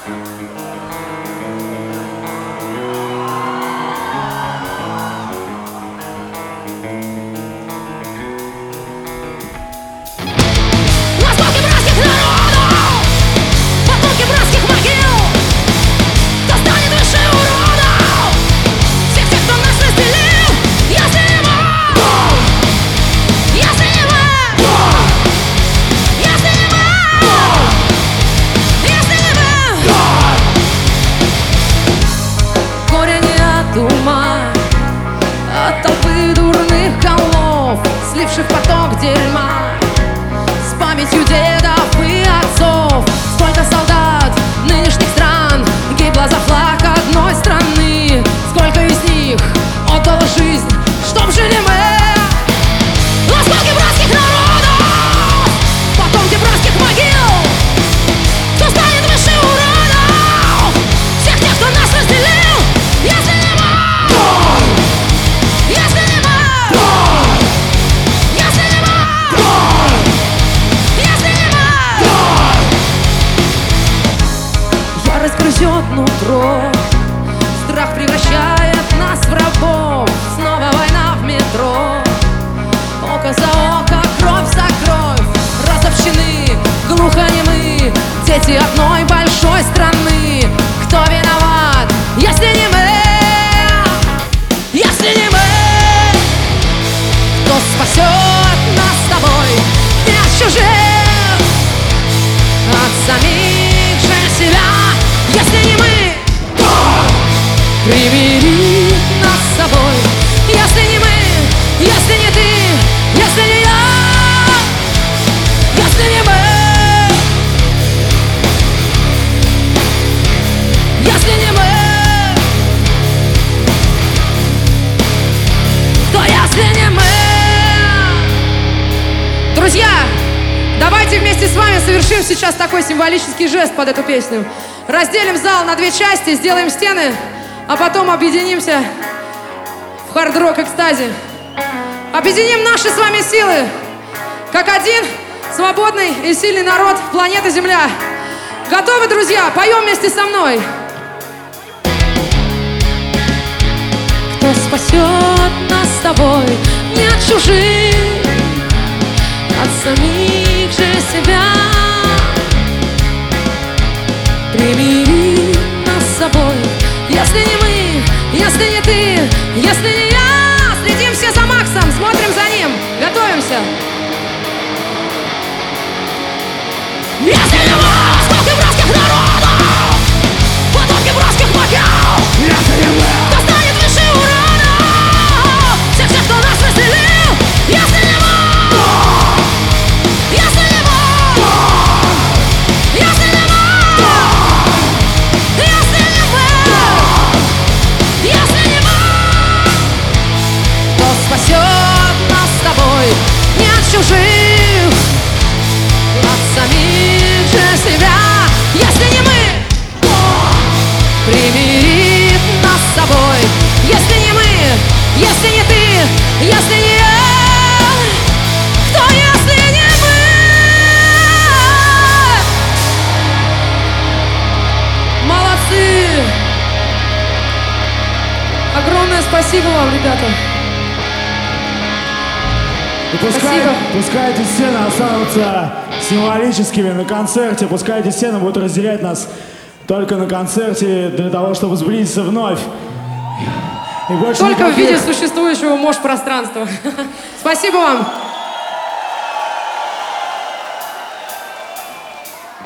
От толпы дурных голов, сливших поток дерьма с памятью дедов и отцов. Сколько солдат нынешних стран гибло за флаг одной страны. Сколько из них отдало жизнь, чтоб жили мы. Осколки братских народов, потомки братских могил. Кто станет выше уродов, всех тех, кто нас разделил? Если не мы, если не мы, если не мы, если не мы. Ярость грызет нутро, страх превращает нас в рабов. Снова война в метро, око за око, кровь за кровь. Разобщены, глухонемы, дети одной большой страны. Кто виноват, если не мы? Если не мы, кто спасет нас с тобой не от чужих, от самих же себя? Если не мы, примири нас с собой. Если не мы, если не ты, если не я, если не мы, если не мы, то если не мы. Друзья, давайте вместе с вами совершим сейчас такой символический жест под эту песню. Разделим зал на две части, сделаем стены, а потом объединимся в хард-рок экстазе. Объединим наши с вами силы, как один свободный и сильный народ планеты Земля. Готовы, друзья? Поем вместе со мной. Кто спасет нас с тобой не от чужих, от самих же себя? Примири нас с собой. Если не мы, если не ты, если не я. Следим все за Максом, смотрим за ним, готовимся. Если не мы, осколки братских народов, потомки братских могил. Если не мы, кто станет выше уродов, всех тех, кто нас разделил? Если не мы, если не мы, если не мы, если не мы, если не мы, кто спасет нас с тобой не от чужих, от самих же себя? Если не мы, примирит нас с собой. Если не мы, если не ты, если не я, кто если не мы? Молодцы! Огромное спасибо вам, ребята. И пускай эти стены останутся символическими на концерте. Пускай эти стены будут разделять нас только на концерте для того, чтобы сблизиться вновь. И больше Только никаких... в виде существующего пространства. Спасибо вам.